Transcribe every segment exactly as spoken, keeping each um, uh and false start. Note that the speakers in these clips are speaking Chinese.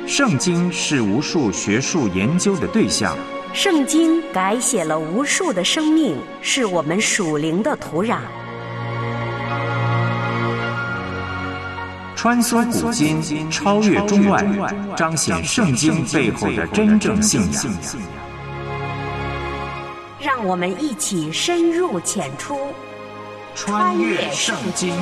圣经是无数学术研究的对象， 圣经改写了无数的生命，是我们属灵的土壤。 穿梭古今，超越中外，彰显圣经背后的真正信仰。 让我们一起深入浅出， 穿越圣经。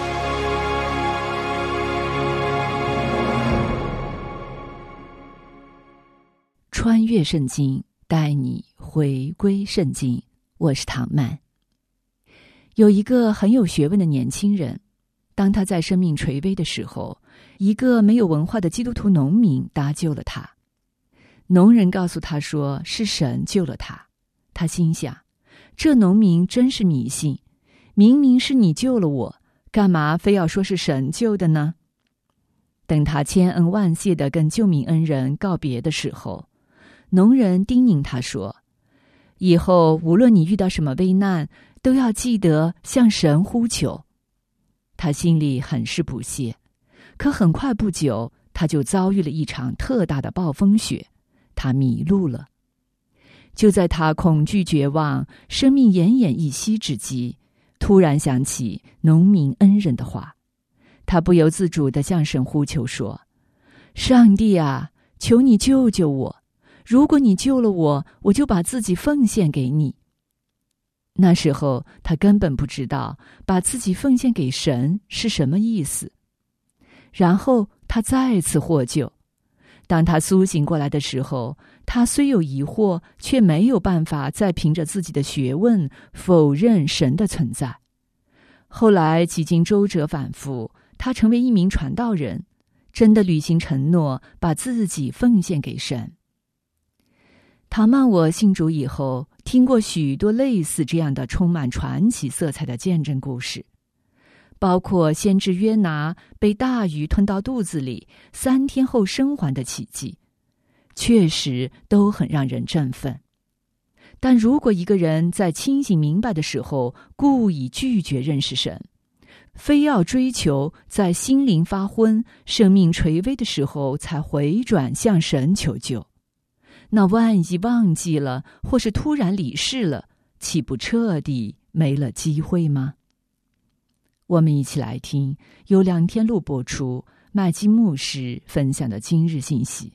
穿越圣经，带你回归圣经。我是唐曼。有一个很有学问的年轻人，当他在生命垂危的时候，一个没有文化的基督徒农民搭救了他。农人告诉他说是神救了他。他心想，这农民真是迷信，明明是你救了我，干嘛非要说是神救的呢？等他千恩万谢地跟救命恩人告别的时候，农人叮咛他说，以后无论你遇到什么危难，都要记得向神呼求。他心里很是不屑，可很快不久，他就遭遇了一场特大的暴风雪，他迷路了。就在他恐惧绝望、生命奄奄一息之际，突然想起农民恩人的话，他不由自主地向神呼求说，上帝啊，求你救救我，如果你救了我，我就把自己奉献给你。那时候他根本不知道把自己奉献给神是什么意思。然后他再次获救。当他苏醒过来的时候，他虽有疑惑，却没有办法再凭着自己的学问否认神的存在。后来几经周折反复，他成为一名传道人，真的履行承诺，把自己奉献给神。唐曼我信主以后，听过许多类似这样的充满传奇色彩的见证故事，包括先知约拿被大鱼吞到肚子里，三天后生还的奇迹，确实都很让人振奋。但如果一个人在清醒明白的时候故意拒绝认识神，非要追求在心灵发昏、生命垂危的时候才回转向神求救，那万一忘记了，或是突然离世了，岂不彻底没了机会吗？我们一起来听由梁天禄播出，麦基牧师分享的今日信息。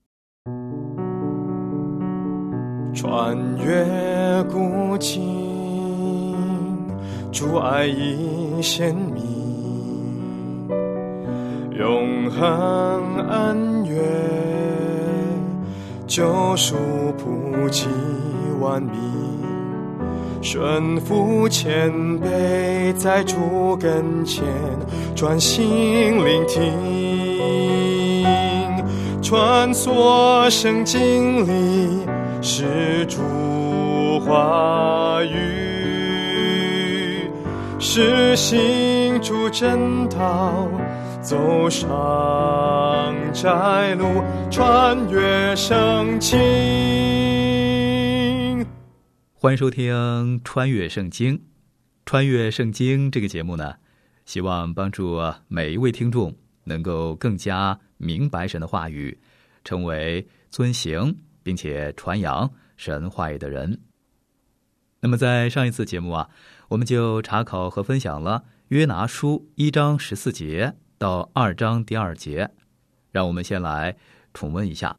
穿越古今，主爱已显明，永恒恩怨，救赎普及万民，顺服谦卑，在主跟前专心聆听，穿梭圣经里是主话语，是行主真道，走上窄路，穿越圣经。 欢迎收听穿越圣经。穿越圣经这个节目呢，希望帮助每一位听众能够更加明白神的话语，成为遵行并且传扬神话语的人。那么在上一次节目啊，我们就查考和分享了约拿书一章十四节到二章第二节，让我们先来重温一下。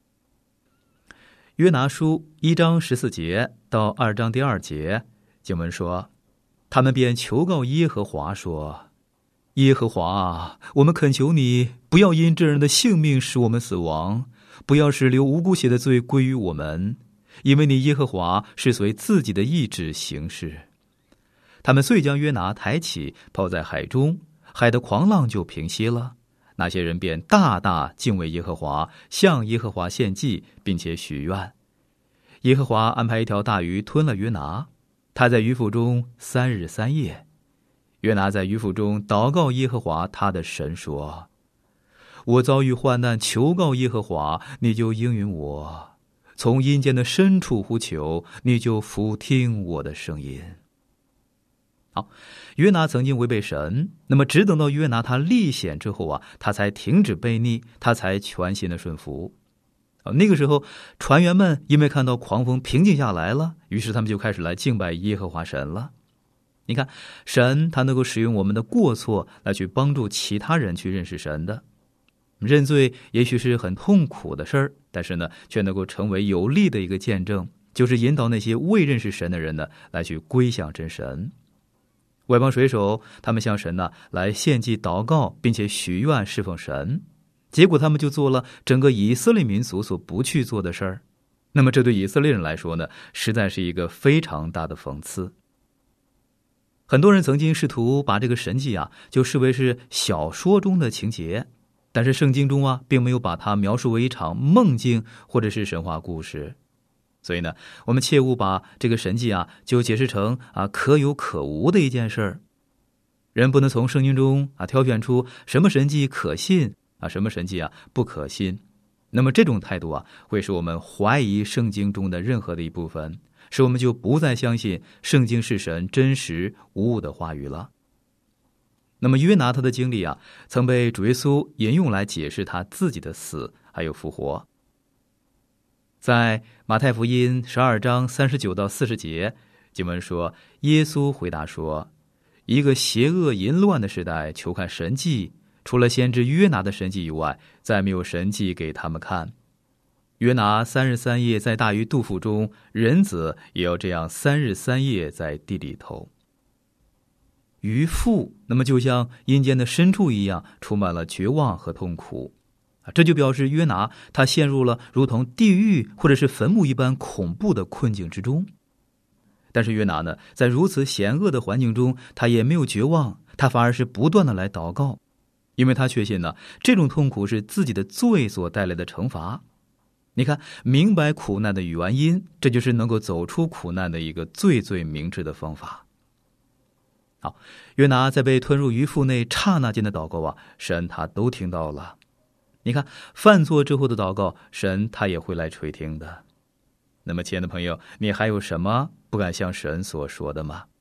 约拿书一章十四节到二章第二节，经文说，他们便求告耶和华说，耶和华啊，我们恳求你，不要因这人的性命使我们死亡，不要使流无辜血的罪归于我们，因为你耶和华是随自己的意志行事。他们遂将约拿抬起，抛在海中，海的狂浪就平息了。那些人便大大敬畏耶和华，向耶和华献祭，并且许愿。耶和华安排一条大鱼吞了约拿，他在鱼腹中三日三夜。约拿在鱼腹中祷告耶和华他的神说，我遭遇患难，求告耶和华，你就应允我，从阴间的深处呼求，你就俯听我的声音。 好，约拿曾经违背神，那么只等到约拿他历险之后啊，他才停止悖逆，他才全心的顺服。那个时候船员们因为看到狂风平静下来了，于是他们就开始来敬拜耶和华神了。你看，神他能够使用我们的过错来去帮助其他人去认识神的。认罪也许是很痛苦的事儿，但是呢却能够成为有力的一个见证，就是引导那些未认识神的人呢来去归向真神。外邦水手他们向神呢来献祭祷告，并且许愿侍奉神，结果他们就做了整个以色列民族所不去做的事儿。那么这对以色列人来说呢，实在是一个非常大的讽刺。很多人曾经试图把这个神迹啊就视为是小说中的情节，但是圣经中啊并没有把它描述为一场梦境或者是神话故事。所以呢，我们切勿把这个神迹啊就解释成啊可有可无的一件事儿。人不能从圣经中啊挑选出什么神迹可信啊，什么神迹啊不可信。那么这种态度啊，会使我们怀疑圣经中的任何的一部分，使我们就不再相信圣经是神真实无误的话语了。那么约拿他的经历啊，曾被主耶稣引用来解释他自己的死还有复活。在马太福音十二章三十九到四十节，经文说，耶稣回答说，一个邪恶淫乱的时代求看神迹，除了先知约拿的神迹以外，再没有神迹给他们看。约拿三日三夜在大鱼肚腹中，人子也要这样三日三夜在地里头。鱼腹那么就像阴间的深处一样，充满了绝望和痛苦，这就表示约拿他陷入了如同地狱或者是坟墓一般恐怖的困境之中。但是约拿呢，在如此险恶的环境中，他也没有绝望，他反而是不断的来祷告，因为他确信呢，这种痛苦是自己的罪所带来的惩罚。你看，明白苦难的原因，这就是能够走出苦难的一个最最明智的方法。好，约拿在被吞入鱼腹内刹那间的祷告啊，神他都听到了。你看，犯错之后的祷告，神他也会来垂听的。那么亲爱的朋友，你还有什么不敢向神所说的吗？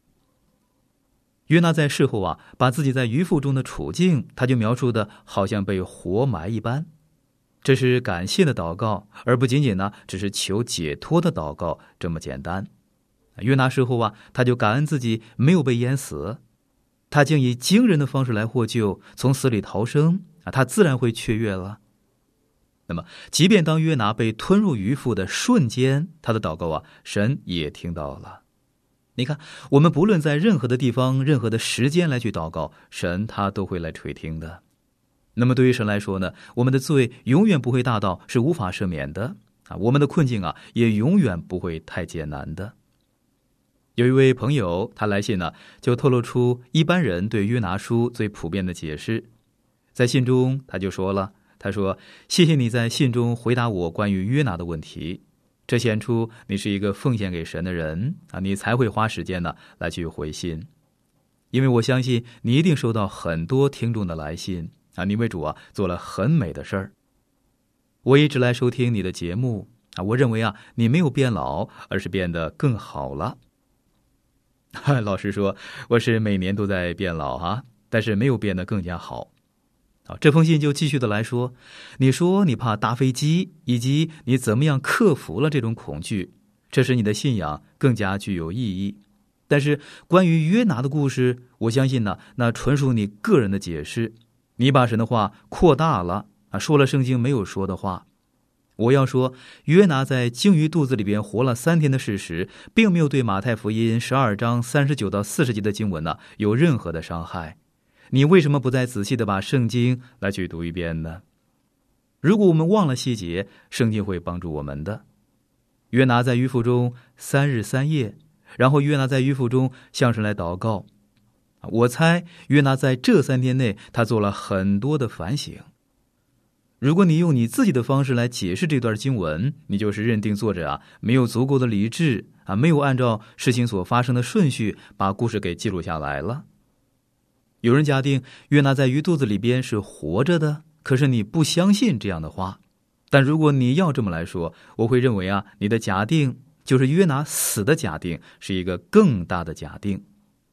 约拿在事后啊，把自己在鱼腹中的处境，他就描述的好像被活埋一般。这是感谢的祷告，而不仅仅呢只是求解脱的祷告这么简单。约拿事后啊，他就感恩自己没有被淹死，他竟以惊人的方式来获救，从死里逃生啊，他自然会雀跃了。那么即便当约拿被吞入鱼腹的瞬间，他的祷告啊，神也听到了。你看，我们不论在任何的地方、任何的时间来去祷告，神他都会来垂听的。那么对于神来说呢，我们的罪永远不会大到是无法赦免的啊，我们的困境啊也永远不会太艰难的。有一位朋友他来信呢，就透露出一般人对约拿书最普遍的解释。在信中他就说了，他说，谢谢你在信中回答我关于约拿的问题，这显出你是一个奉献给神的人啊，你才会花时间呢来去回信。因为我相信你一定收到很多听众的来信啊，你为主啊做了很美的事儿。我一直来收听你的节目啊，我认为啊你没有变老，而是变得更好了。老实说，我是每年都在变老啊，但是没有变得更加好。好，这封信就继续的来说，你说你怕搭飞机，以及你怎么样克服了这种恐惧，这使你的信仰更加具有意义。但是关于约拿的故事，我相信呢，那纯属你个人的解释，你把神的话扩大了啊，说了圣经没有说的话。我要说，约拿在鲸鱼肚子里边活了三天的事实，并没有对马太福音十二章三十九到四十节的经文呢有任何的伤害。你为什么不再仔细的把圣经来去读一遍呢？如果我们忘了细节，圣经会帮助我们的。约拿在鱼腹中三日三夜，然后约拿在鱼腹中向神来祷告。我猜约拿在这三天内，他做了很多的反省。如果你用你自己的方式来解释这段经文，你就是认定作者啊没有足够的理智啊，没有按照事情所发生的顺序把故事给记录下来了。有人假定约拿在鱼肚子里边是活着的，可是你不相信这样的话。但如果你要这么来说，我会认为啊，你的假定就是约拿死的假定，是一个更大的假定。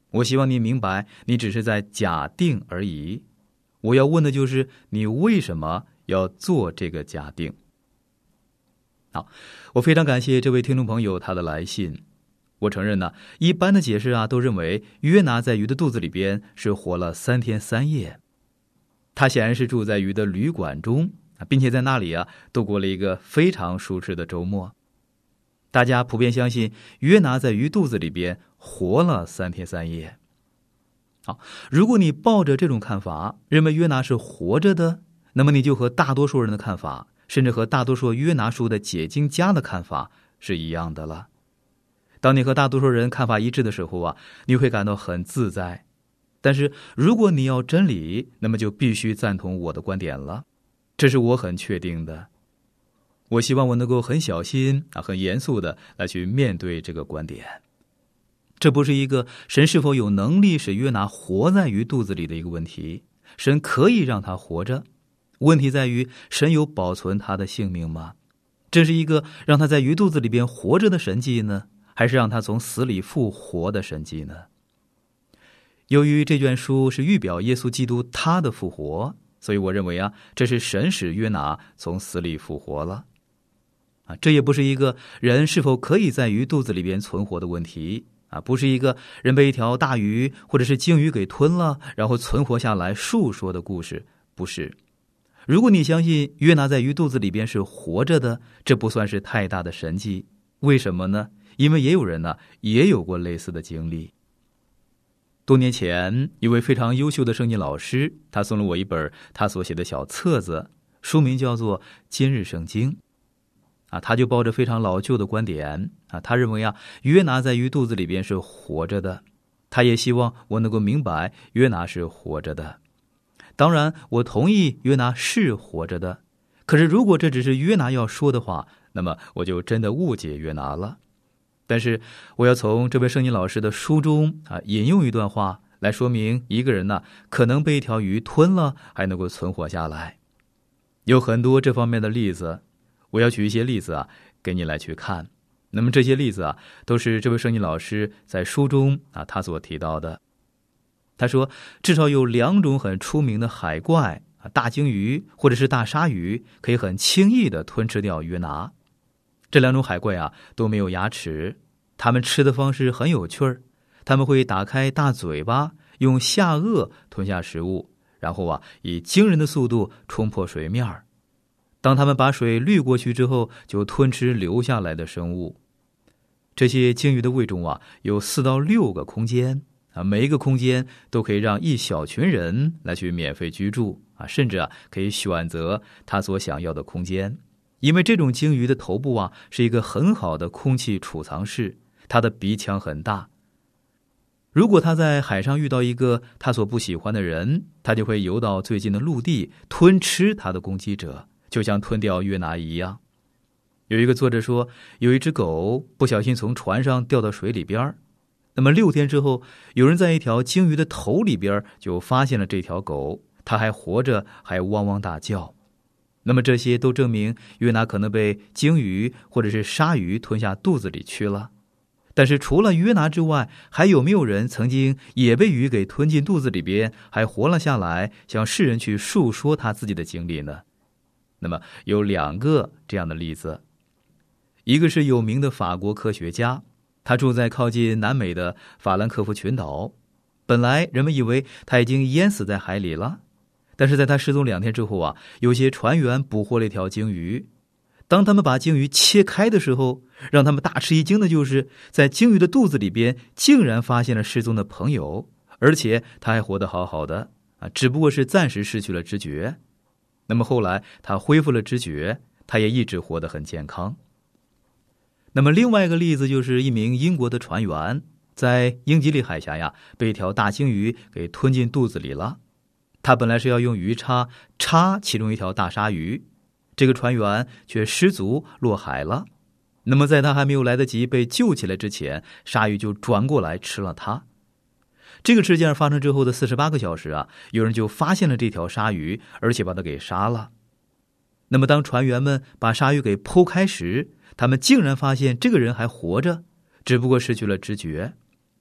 我希望你明白，你只是在假定而已。我要问的就是你为什么要做这个假定。好，我非常感谢这位听众朋友他的来信。我承认呢，一般的解释啊，都认为约拿在鱼的肚子里边是活了三天三夜。他显然是住在鱼的旅馆中，并且在那里啊度过了一个非常舒适的周末。大家普遍相信约拿在鱼肚子里边活了三天三夜。好，如果你抱着这种看法，认为约拿是活着的，那么你就和大多数人的看法，甚至和大多数约拿书的解经家的看法是一样的了。当你和大多数人看法一致的时候啊，你会感到很自在。但是如果你要真理，那么就必须赞同我的观点了，这是我很确定的。我希望我能够很小心啊，很严肃的来去面对这个观点。这不是一个神是否有能力使约拿活在鱼肚子里的一个问题，神可以让他活着，问题在于神有保存他的性命吗？这是一个让他在鱼肚子里边活着的神迹呢，还是让他从死里复活的神迹呢？由于这卷书是预表耶稣基督他的复活，所以我认为啊，这是神使约拿从死里复活了。啊，这也不是一个人是否可以在鱼肚子里边存活的问题啊，不是一个人被一条大鱼或者是鲸鱼给吞了，然后存活下来述说的故事，不是。如果你相信约拿在鱼肚子里边是活着的，这不算是太大的神迹。为什么呢？因为也有人呢，也有过类似的经历。多年前，一位非常优秀的圣经老师，他送了我一本他所写的小册子，书名叫做《今日圣经》。啊，他就抱着非常老旧的观点啊，他认为啊，约拿在鱼肚子里边是活着的。他也希望我能够明白约拿是活着的。当然，我同意约拿是活着的。可是，如果这只是约拿要说的话，那么我就真的误解约拿了。但是，我要从这位圣经老师的书中啊引用一段话来说明一个人呢、啊、可能被一条鱼吞了，还能够存活下来。有很多这方面的例子。我要举一些例子啊，给你来去看。那么这些例子啊，都是这位圣经老师在书中啊他所提到的。他说，至少有两种很出名的海怪啊，大鲸鱼或者是大鲨鱼，可以很轻易的吞吃掉约拿。这两种海怪啊都没有牙齿，它们吃的方式很有趣儿。他们会打开大嘴巴，用下颚吞下食物，然后啊以惊人的速度冲破水面儿。当他们把水滤过去之后，就吞吃留下来的生物。这些鲸鱼的胃中啊，有四到六个空间啊，每一个空间都可以让一小群人来去免费居住啊，甚至啊可以选择他所想要的空间。因为这种鲸鱼的头部啊是一个很好的空气储藏室，它的鼻腔很大。如果他在海上遇到一个他所不喜欢的人，他就会游到最近的陆地吞吃他的攻击者。就像吞掉约拿一样。有一个作者说，有一只狗不小心从船上掉到水里边，那么六天之后，有人在一条鲸鱼的头里边就发现了这条狗，它还活着，还汪汪大叫。那么这些都证明约拿可能被鲸鱼或者是鲨鱼吞下肚子里去了。但是除了约拿之外，还有没有人曾经也被鱼给吞进肚子里边，还活了下来，向世人去述说他自己的经历呢？那么有两个这样的例子。一个是有名的法国科学家，他住在靠近南美的法兰克福群岛。本来人们以为他已经淹死在海里了，但是在他失踪两天之后啊，有些船员捕获了一条鲸鱼。当他们把鲸鱼切开的时候，让他们大吃一惊的就是在鲸鱼的肚子里边竟然发现了失踪的朋友，而且他还活得好好的啊，只不过是暂时失去了知觉。那么后来他恢复了知觉，他也一直活得很健康。那么另外一个例子就是一名英国的船员，在英吉利海峡呀，被一条大鲸鱼给吞进肚子里了。他本来是要用鱼叉插其中一条大鲨鱼，这个船员却失足落海了。那么在他还没有来得及被救起来之前，鲨鱼就转过来吃了他。这个事件发生之后的四十八个小时啊，有人就发现了这条鲨鱼，而且把它给杀了。那么当船员们把鲨鱼给剖开时，他们竟然发现这个人还活着，只不过失去了知觉。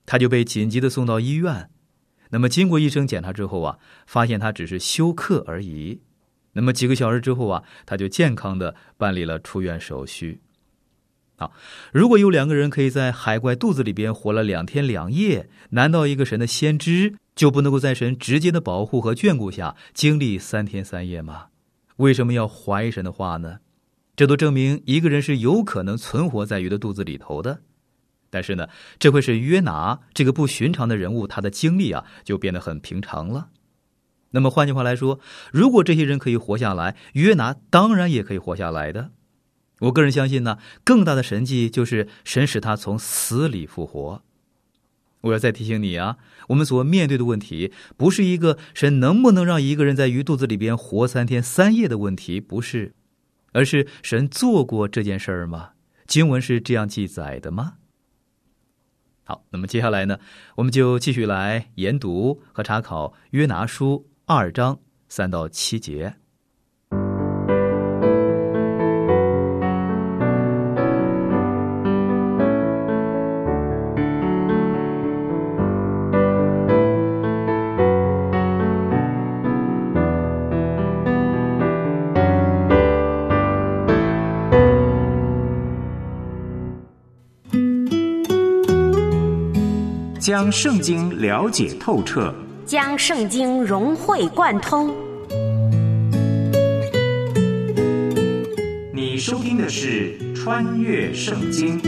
他就被紧急的送到医院。那么经过医生检查之后啊，发现他只是休克而已。那么几个小时之后啊，他就健康的办理了出院手续。好，如果有两个人可以在海怪肚子里边活了两天两夜，难道一个神的先知就不能够在神直接的保护和眷顾下经历三天三夜吗？为什么要怀疑神的话呢？这都证明一个人是有可能存活在鱼的肚子里头的。但是呢，这会是约拿这个不寻常的人物，他的经历啊就变得很平常了。那么换句话来说，如果这些人可以活下来，约拿当然也可以活下来的。我个人相信呢，更大的神迹就是神使他从死里复活。我要再提醒你啊，我们所面对的问题不是一个神能不能让一个人在鱼肚子里边活三天三夜的问题，不是，而是神做过这件事儿吗？经文是这样记载的吗？好，那么接下来呢，我们就继续来研读和查考约拿书二章三到七节。 将圣经了解透彻， 将圣经融会贯通。 你收听的是《穿越圣经》。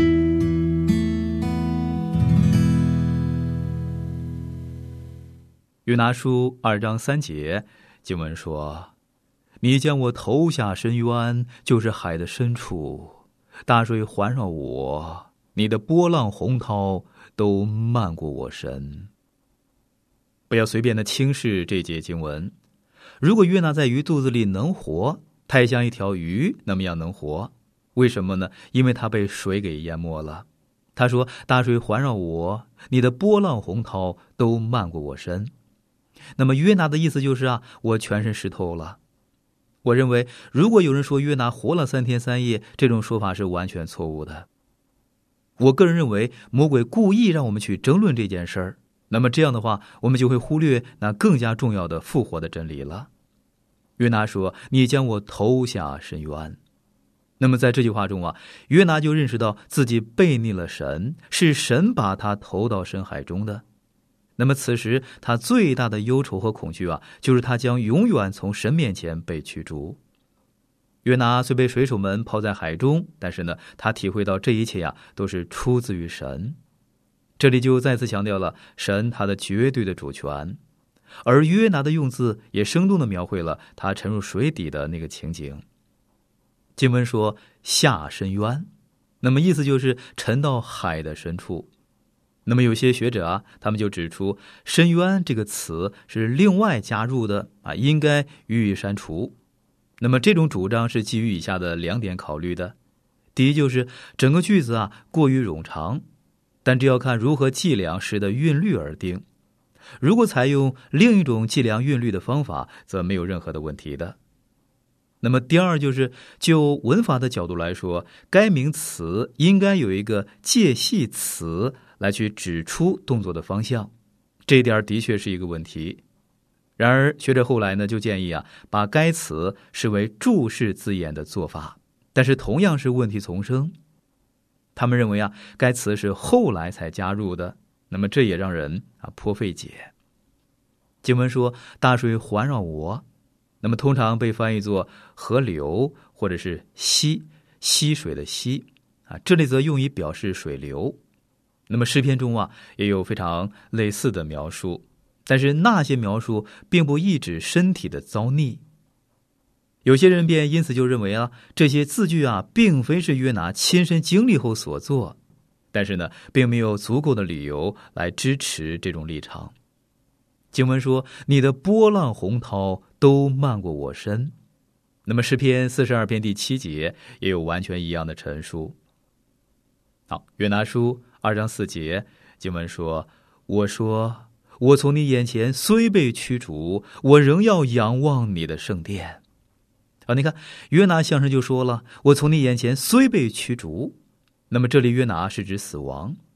约拿书二章三节，经文说：“你将我投下深渊，就是海的深处，大水环绕我，你的波浪洪涛都漫过我身。”不要随便的轻视这节经文。如果约拿在鱼肚子里能活，他也像一条鱼那么样能活。为什么呢？因为他被水给淹没了。他说：“大水环绕我，你的波浪洪涛都漫过我身。”那么约拿的意思就是啊，我全身湿透了。我认为，如果有人说约拿活了三天三夜，这种说法是完全错误的。我个人认为，魔鬼故意让我们去争论这件事儿，那么这样的话，我们就会忽略那更加重要的复活的真理了。约拿说：“你将我投下深渊。”那么在这句话中啊，约拿就认识到自己背逆了神，是神把他投到深海中的。那么此时他最大的忧愁和恐惧啊，就是他将永远从神面前被驱逐。约拿虽被水手们抛在海中，但是呢，他体会到这一切呀、啊，都是出自于神。这里就再次强调了神他的绝对的主权，而约拿的用字也生动地描绘了他沉入水底的那个情景。经文说下深渊，那么意思就是沉到海的深处。那么有些学者啊，他们就指出深渊这个词是另外加入的啊，应该予以删除。那么这种主张是基于以下的两点考虑的。第一，就是整个句子啊过于冗长，但这要看如何计量时的韵律而定。如果采用另一种计量韵律的方法，则没有任何的问题的。那么第二，就是就文法的角度来说，该名词应该有一个介系词来去指出动作的方向，这一点的确是一个问题。然而学者后来呢就建议啊，把该词视为注释字眼的做法，但是同样是问题丛生。他们认为啊，该词是后来才加入的，那么这也让人啊颇费解。经文说大水环绕我，那么通常被翻译作河流或者是溪，溪水的溪啊，这里则用以表示水流。那么诗篇中啊也有非常类似的描述，但是那些描述并不意指身体的遭逆。有些人便因此就认为啊，这些字句啊并非是约拿亲身经历后所做，但是呢并没有足够的理由来支持这种立场。经文说你的波浪洪涛都漫过我身，那么诗篇四十二篇第七节也有完全一样的陈述。好，约拿书二章四节，经文说：我说我从你眼前虽被驱逐，我仍要仰望你的圣殿。啊，你看约拿相声就说了，我从你眼前虽被驱逐，那么这里约拿是指死亡。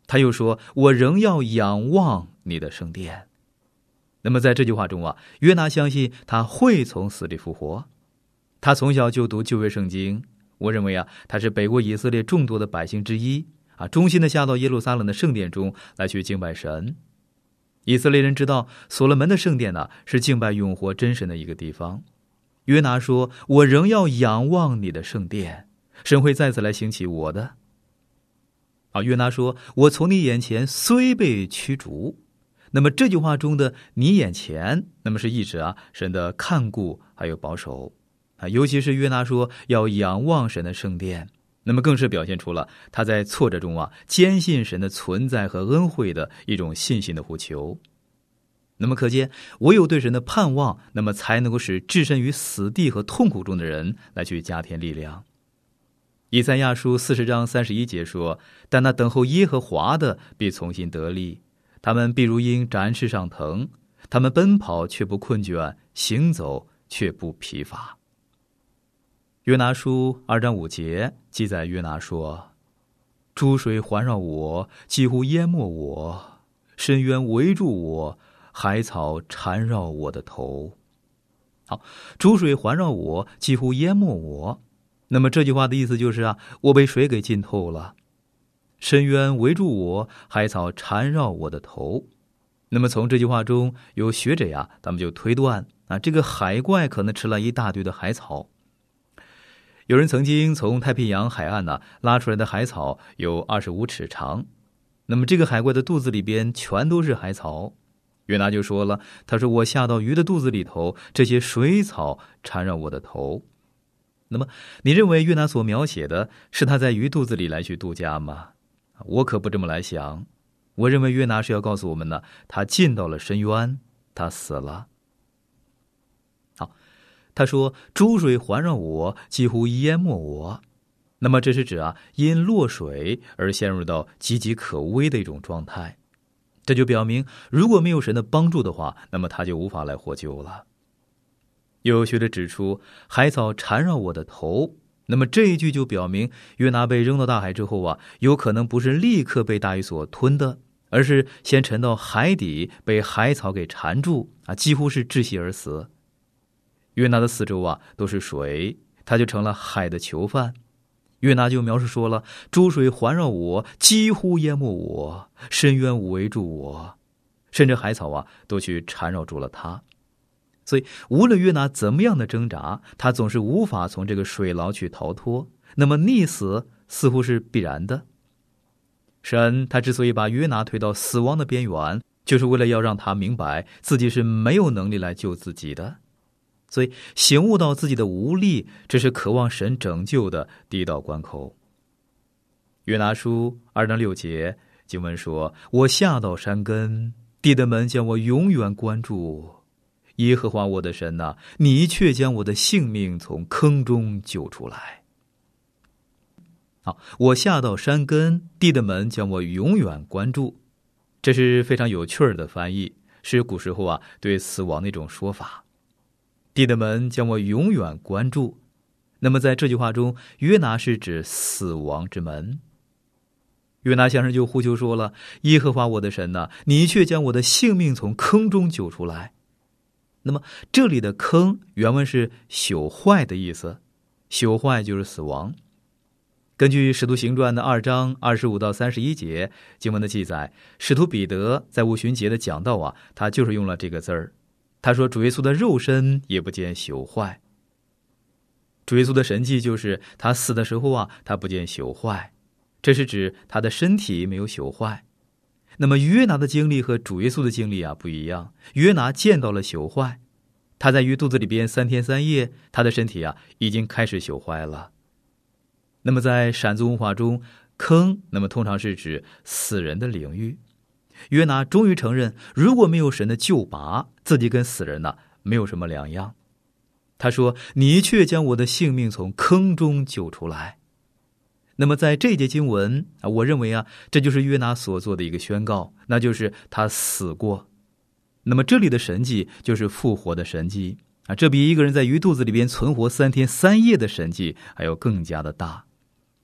他又说，我仍要仰望你的圣殿。那么在这句话中啊，约拿相信他会从死里复活。他从小就读旧约圣经，我认为啊，他是北国以色列众多的百姓之一啊，忠心的下到耶路撒冷的圣殿中来去敬拜神。以色列人知道所罗门的圣殿呢、啊、是敬拜永活真神的一个地方。约拿说，我仍要仰望你的圣殿，神会再次来兴起我的。啊，约拿说，我从你眼前虽被驱逐。那么这句话中的你眼前，那么是意指啊神的看顾还有保守啊，尤其是约拿说要仰望神的圣殿，那么更是表现出了他在挫折中啊坚信神的存在和恩惠的一种信心的呼求。那么可见，唯有对神的盼望，那么才能够使置身于死地和痛苦中的人来去加添力量。以赛亚书四十章三十一节说，但那等候耶和华的必重新得力，他们必如鹰展翅上腾，他们奔跑却不困倦，行走却不疲乏。约拿书二章五节记载，约拿说，诸水环绕我，几乎淹没我，深渊围住我，海草缠绕我的头。好，诸水环绕我，几乎淹没我。那么这句话的意思就是啊，我被水给浸透了。深渊围住我，海草缠绕我的头。那么从这句话中，有学者呀，他们就推断啊，这个海怪可能吃了一大堆的海草。有人曾经从太平洋海岸呢、啊、拉出来的海草有二十五尺长，那么这个海怪的肚子里边全都是海草。约拿就说了，他说，我下到鱼的肚子里头，这些水草缠绕我的头。那么你认为约拿所描写的是他在鱼肚子里来去度假吗？我可不这么来想。我认为约拿是要告诉我们呢，他进到了深渊，他死了。好，他说，诸水环绕我，几乎淹没我。那么这是指啊，因落水而陷入到岌岌可危的一种状态。这就表明，如果没有神的帮助的话，那么他就无法来获救了。有学者指出，海草缠绕我的头，那么这一句就表明，约拿被扔到大海之后啊，有可能不是立刻被大鱼所吞的，而是先沉到海底，被海草给缠住啊，几乎是窒息而死。约拿的四周啊都是水，他就成了海的囚犯。约拿就描述说了，诸水环绕我，几乎淹没我，深渊围住我，甚至海草啊都去缠绕住了他。所以无论约拿怎么样的挣扎，他总是无法从这个水牢去逃脱，那么溺死似乎是必然的。神他之所以把约拿推到死亡的边缘，就是为了要让他明白自己是没有能力来救自己的。所以醒悟到自己的无力，这是渴望神拯救的第一道关口。约拿书二章六节经文说，我下到山根，地的门将我永远关住。耶和华我的神哪、啊，你却将我的性命从坑中救出来。好，我下到山根，地的门将我永远关住。这是非常有趣的翻译，是古时候啊对死亡的一种说法。地的门将我永远关住。那么在这句话中，约拿是指死亡之门。约拿先生就呼求说了，耶和华我的神哪、啊，你却将我的性命从坑中救出来。那么这里的坑原文是朽坏的意思，朽坏就是死亡。根据使徒行传的二章二十五到三十一节经文的记载，使徒彼得在五旬节的讲道啊，他就是用了这个字儿。他说，主耶稣的肉身也不见朽坏。主耶稣的神迹就是他死的时候啊，他不见朽坏，这是指他的身体没有朽坏。那么约拿的经历和主耶稣的经历啊不一样，约拿见到了朽坏，他在鱼肚子里边三天三夜，他的身体啊已经开始朽坏了。那么在闪族文化中，坑那么通常是指死人的领域。约拿终于承认，如果没有神的救拔，自己跟死人呢、啊、没有什么两样。他说，你却将我的性命从坑中救出来。那么在这一节经文啊，我认为啊，这就是约拿所做的一个宣告，那就是他死过。那么这里的神迹就是复活的神迹啊，这比一个人在鱼肚子里边存活三天三夜的神迹还要更加的大。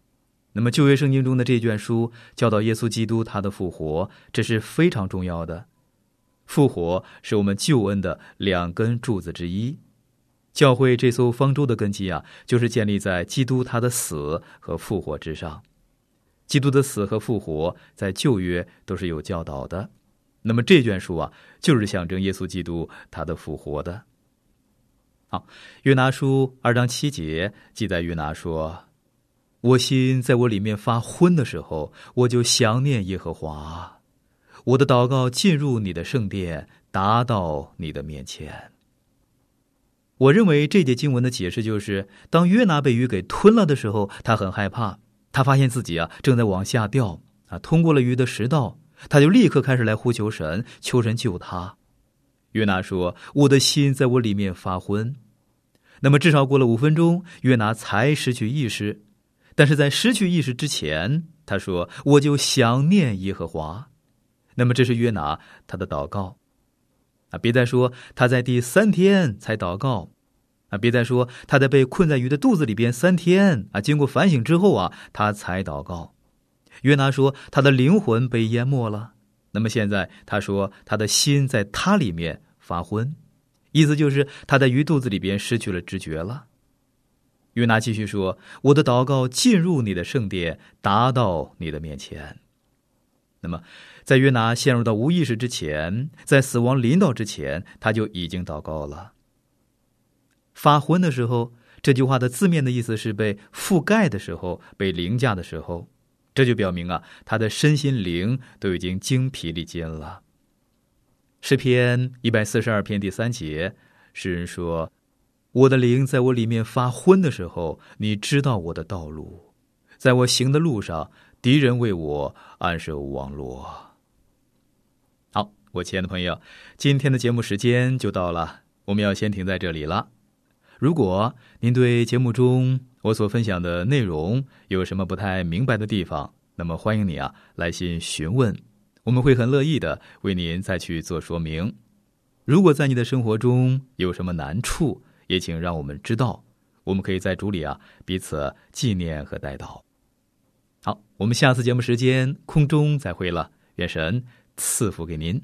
那么旧约圣经中的这卷书教导耶稣基督他的复活，这是非常重要的。复活是我们救恩的两根柱子之一。教会这艘方舟的根基啊，就是建立在基督他的死和复活之上。基督的死和复活在旧约都是有教导的，那么这卷书啊，就是象征耶稣基督他的复活的。好，约拿书二章七节记载约拿说，我心在我里面发昏的时候，我就想念耶和华，我的祷告进入你的圣殿，达到你的面前。我认为这节经文的解释就是，当约拿被鱼给吞了的时候，他很害怕，他发现自己啊正在往下掉啊，通过了鱼的食道，他就立刻开始来呼求神，求神救他。约拿说，我的心在我里面发昏。那么至少过了五分钟，约拿才失去意识。但是在失去意识之前，他说，我就想念耶和华。那么这是约拿他的祷告啊，别再说他在第三天才祷告啊，别再说他在被困在鱼的肚子里边三天啊，经过反省之后啊，他才祷告。约拿说他的灵魂被淹没了，那么现在他说他的心在他里面发昏，意思就是他在鱼肚子里边失去了知觉了。约拿继续说，我的祷告进入你的圣殿，达到你的面前。那么在约拿陷入到无意识之前，在死亡临到之前，他就已经祷告了。发昏的时候，这句话的字面的意思是被覆盖的时候，被凌驾的时候，这就表明啊，他的身心灵都已经精疲力尽了。诗篇一百四十二篇第三节，诗人说，我的灵在我里面发昏的时候，你知道我的道路，在我行的路上，敌人为我安设网罗。好，我亲爱的朋友，今天的节目时间就到了，我们要先停在这里了。如果您对节目中我所分享的内容有什么不太明白的地方，那么欢迎你啊来信询问，我们会很乐意的为您再去做说明。如果在你的生活中有什么难处，也请让我们知道，我们可以在主里啊彼此纪念和代祷。好，我们下次节目时间空中再会了，愿神赐福给您。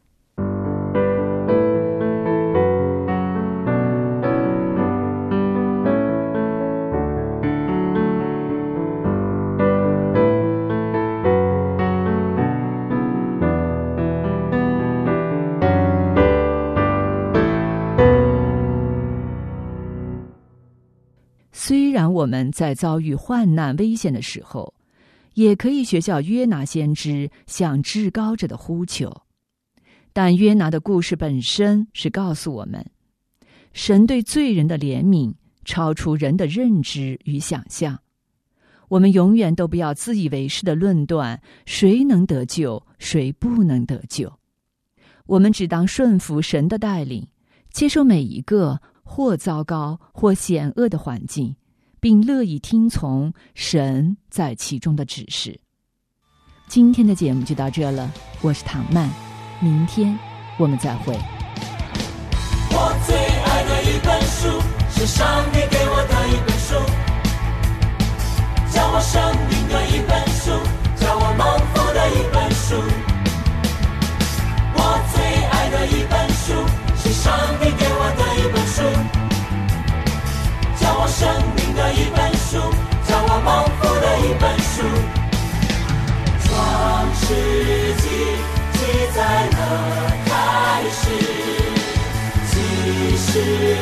虽然我们在遭遇患难危险的时候，也可以学效约拿先知向至高者的呼求，但约拿的故事本身是告诉我们，神对罪人的怜悯超出人的认知与想象。我们永远都不要自以为是的论断谁能得救，谁不能得救。我们只当顺服神的带领，接受每一个或糟糕或险恶的环境，并乐意听从神在其中的指示。今天的节目就到这了，我是唐曼，明天我们再会。 我最爱的一本书，是上帝给我的一本书，教我生命的一本书，教我蒙福的一本书。我最爱的一本书，是上帝给我的一本书，教我生命的一本书，教我蒙福的一本书。创世纪记载了开始，启示